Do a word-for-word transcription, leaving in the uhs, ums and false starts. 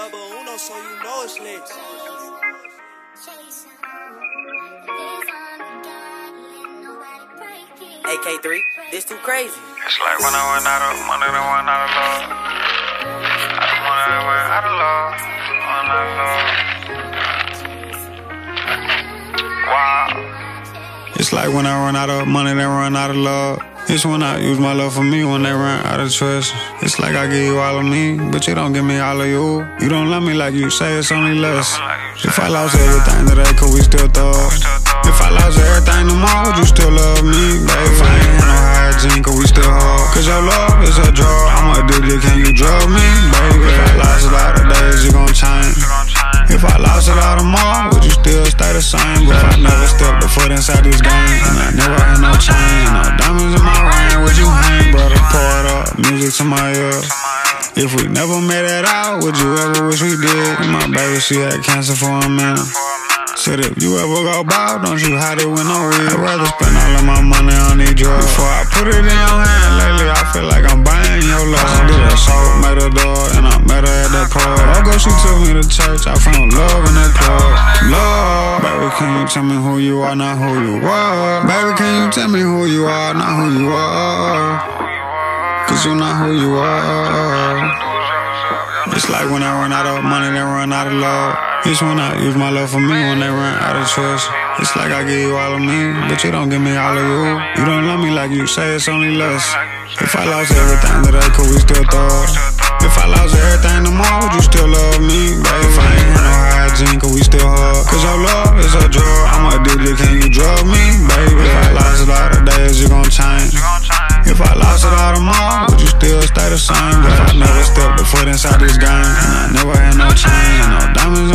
Bubba Uno, so you know it's lit. A K three, this too crazy. It's like when I went out of money, then went out of love. I just wanted to went out of love, went out of love. Wow. It's like when I run out of money, then run out of love. It's when I use my love for me when they run out of trust. It's like I give you all of me, but you don't give me all of you. You don't love me like you say, it's only less. If I lost everything today, could we still thug? If I lost everything tomorrow, would you still love me, baby? If I ain't had no hygiene, could we still hug? Cause your love is a drug, I'm addicted, can you drug me, baby? If I lost a lot of days, you gon' change. If I lost a lot tomorrow, would you still stay the same? But I never stepped a foot inside this game, and I never had no chain, no diamonds in my ring. Would you hang, brother? Pour it up, music to my ears. If we never made it out, would you ever wish we did? My baby, she had cancer for a minute. Said if you ever go bald, don't you hide it with no weed. I'd rather spend all of my money on these drugs before I put it in your hand. Lately, I feel like I'm buying your love. She did a soul, made a door, and I met her at that club. Oh, girl, she took me to church, I found love in that club. Love, baby, can you tell me who you are, not who you are? Baby, can you tell me who you are, not who you are? Cause you're not who you are. It's like when I run out of money, then run out of love. It's when I use my love for me when they run out of trust. It's like I give you all of me, but you don't give me all of you. You don't love me like you say, it's only less. If I lost everything today, could we still thug? If I lost everything tomorrow, would you still love me, baby? If I ain't had no hygiene, could we still hug? Cause your love is a drug, I'm addicted, can you drug me, baby? If I lost a lot of days, you gon' change. If I lost it all tomorrow, would you still stay the same? But I never stepped a foot inside this game, and I never had no chain, no diamonds